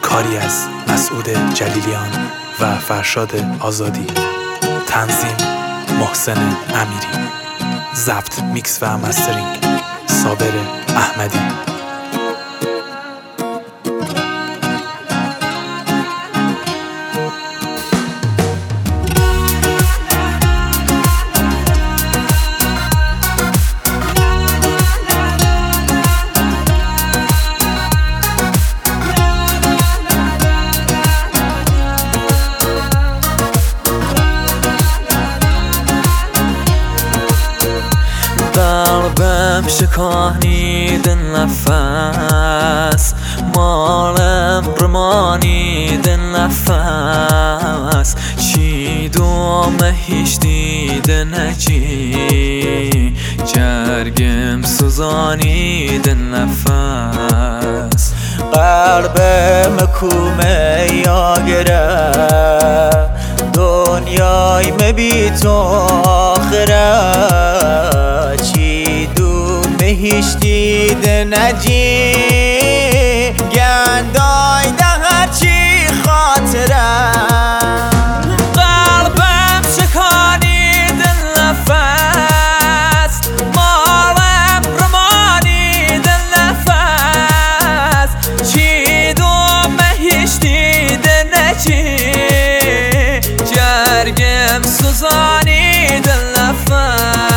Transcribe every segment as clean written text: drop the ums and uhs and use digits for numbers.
کاری از مسعود جلیلیان و فرشاد آزادی. تنظیم محسن امیری. ضبط، میکس و مسترینگ صابر احمدی. قلبم شکانید نفس، مالم رمانید نفس، چیدوم هیچ دید نجی، جرگم سوزانید نفس. قلبم کومه یاگره، دنیای مبی تو آخره، چی دوم هیچ دید نجی، گندای ده هرچی خاطره. قلبم شکانید نفس، مالم رمانید نفس، چی دوم هیچ دید نجی، جرگم سوزانید نفس.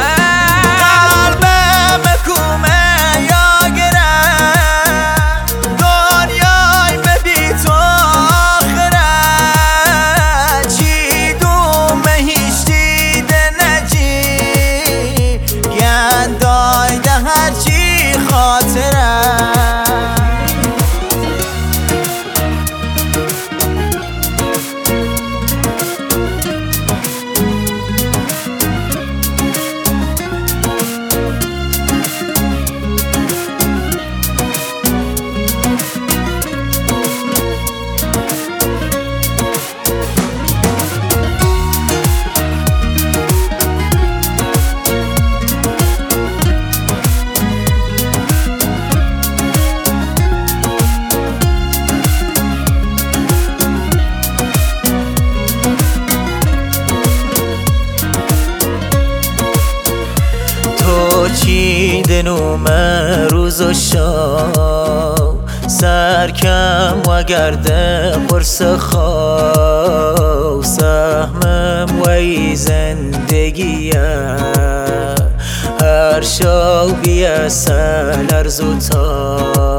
چیدنوم روز و شب، سرکم و گرده قرص خواب، سهمم و ای زندگیه، هر شب بیه سلر زوتا،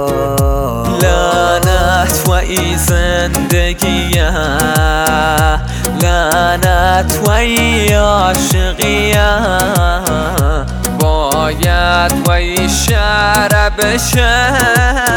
لعنت و ای زندگیه، لعنت و ای عاشقیه، باید و ای شهر بشه،